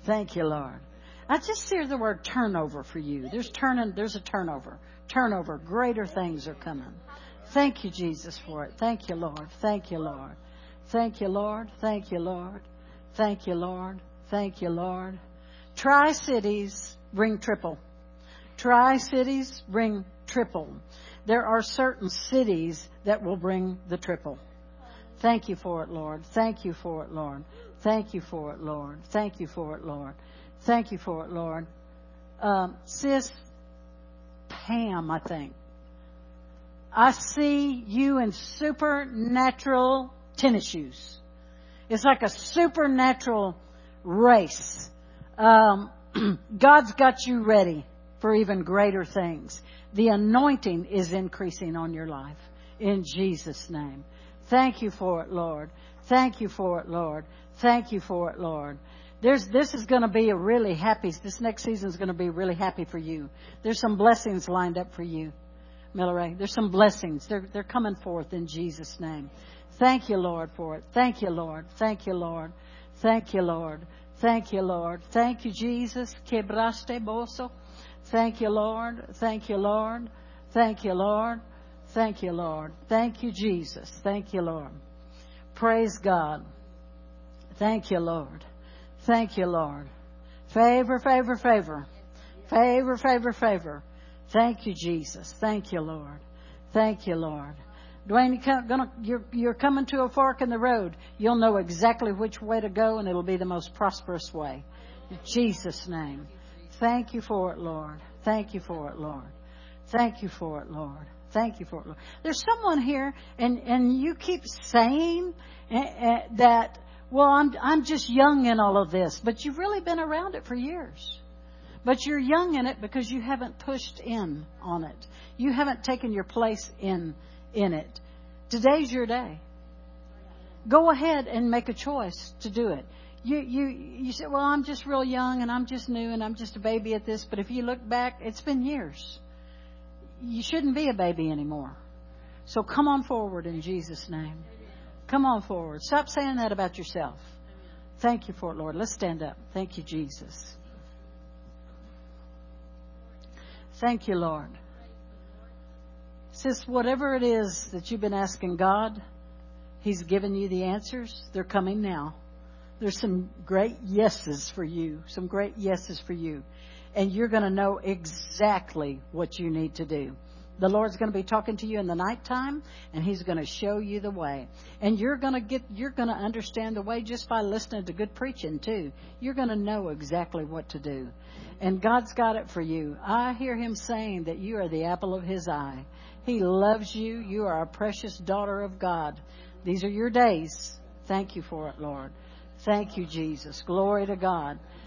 Thank you, Lord. I just hear the word turnover for you. There's a turnover. Turnover. Greater things are coming. Thank you, Jesus, for it. Thank you, Lord. Thank you, Lord. Thank you, Lord. Thank you, Lord. Thank you, Lord. Thank you, Lord. Tri-Cities bring triple. Tri-Cities bring triple. There are certain cities that will bring the triple. Thank you for it, Lord. Thank you for it, Lord. Thank you for it, Lord. Thank you for it, Lord. Thank you for it, Lord. Sis Pam, I think. I see you in supernatural tennis shoes. It's like a supernatural race. God's got you ready for even greater things. The anointing is increasing on your life. In Jesus' name. Thank you for it, Lord. Thank you for it, Lord. Thank you for it, Lord. This is going to be this next season is going to be really happy for you. There's some blessings lined up for you, Milleray. There's some blessings. They're coming forth in Jesus' name. Thank you, Lord, for it. Thank you, Lord. Thank you, Lord. Thank you, Lord. Thank you, Lord. Thank you, Jesus. Quebraste boso. Thank you, Lord. Thank you, Lord. Thank you, Lord. Thank you, Lord. Thank you, Jesus. Thank you, Lord. Praise God. Thank you, Lord. Thank you, Lord. Favor, favor, favor. Favor, favor, favor. Thank you, Jesus. Thank you, Lord. Thank you, Lord. Dwayne, you're coming to a fork in the road. You'll know exactly which way to go, and it'll be the most prosperous way. In Jesus' name. Thank you for it, Lord. Thank you for it, Lord. Thank you for it, Lord. Thank you for it, Lord. There's someone here, and you keep saying that, well, I'm just young in all of this. But you've really been around it for years. But you're young in it because you haven't pushed in on it. You haven't taken your place in it. Today's your day. Go ahead and make a choice to do it. You say, well, I'm just real young and I'm just new and I'm just a baby at this. But if you look back, it's been years. You shouldn't be a baby anymore. So come on forward in Jesus' name. Come on forward. Stop saying that about yourself. Thank you for it, Lord. Let's stand up. Thank you, Jesus. Thank you, Lord. Sis, whatever it is that you've been asking God, He's given you the answers. They're coming now. There's some great yeses for you. Some great yeses for you. And you're going to know exactly what you need to do. The Lord's going to be talking to you in the nighttime, and He's going to show you the way. And you're going to understand the way just by listening to good preaching too. You're going to know exactly what to do. And God's got it for you. I hear Him saying that you are the apple of His eye. He loves you. You are a precious daughter of God. These are your days. Thank you for it, Lord. Thank you, Jesus. Glory to God.